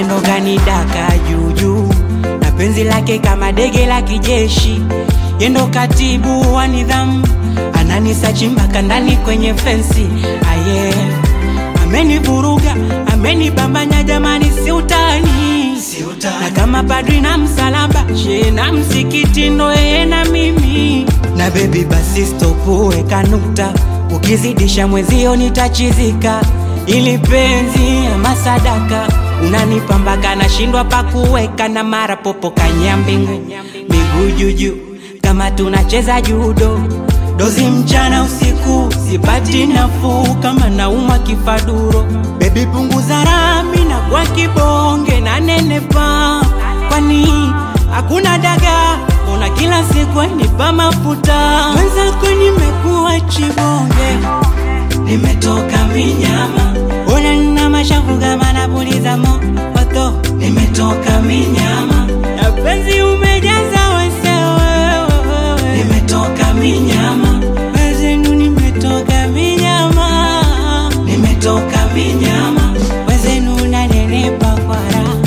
Pendo gani daka juju, na penzi lake kama dege la kijeshi. Yendo katibu wa nidhamu, ananisachi mpaka ndani kwenye fensi. Aye, amenivuruga, amenibambanya jamani, si utani. Na kama padri na msalaba, she na msikiti ndo yeye na mimi. Na baby basi stop weka nukta, ukizidisha mwezio nitachizika. Ili penzi ama sadaka, unanipambaka na shindwa pa kuweka. Na mara popo kanyambingu, miguu juju kama tunacheza judo. Dozi mchana usiku, sipati nafuu kama naumwa kifaduro. Baby punguza rami na kwa kibonge na nenepa. Kwani hakuna daga, una kila siku nipa mafuta. Mwenzako nimekuwa chibonge, nimetoka minyama. Una nina mashavu kama napuliza moto, nimetoka minyama. Na penzi umejaza wesewe, nimetoka minyama. Wezenu nimetoka minyama, nimetoka minyama. Wezenu unanenepa kwa raha.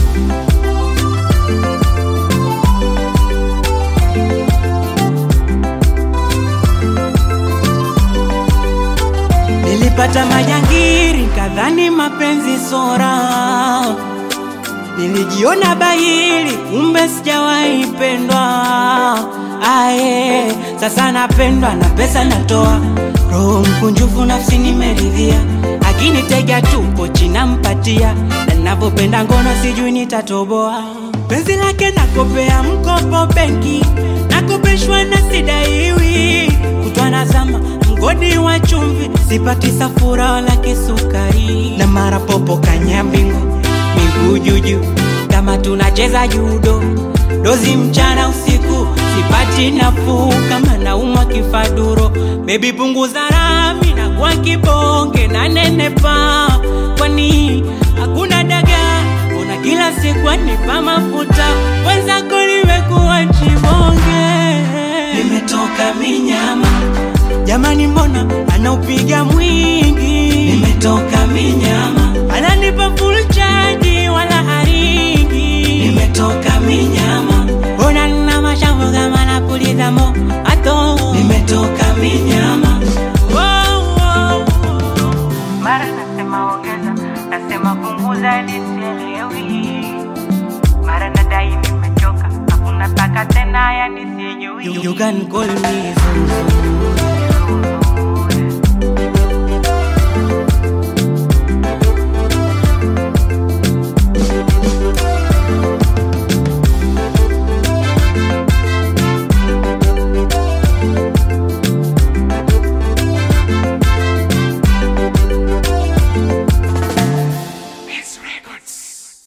Nilipata majangiri kadhani mapenzi sora. Nilijiona bahili kumbe sijawahi pendwa. Aye, sasa napendwa na pesa natoa. Roho mkunjufu nafsi nimeridhia. Akinitega tupo china mpatia. Na ninapopenda ngono sijui nitatoboa. Penzi lake nakopea mkopo benki, nakopeshwa na sidaiwi. Kutwa nazama mgodi wa chumvi, sipati safura wala kisukari. Na mara popo kanyambingu, miguu juju kama tunacheza judo. Dozi mchana usiku, sipati nafuu kama naumwa kifaduro. Baby punguza rami na kwa kibonge na nenepa. Kwani hakuna daga, una kila siku nipa mafuta. Wenzako nimekuwa chibonge, nimetoka minyama. Jamani mbona anaupiga mwingi, nimetoka minyama. Ananipa full charge wala haringi, nimetoka minyama. Mbona nina mashavu kama napuliza moto, nimetoka minyama. Mara nasema ongeza, nasema punguza nisielewi. Mara nadai nimechoka, hakuna taka tena yani sijui. You can call me Zuzu.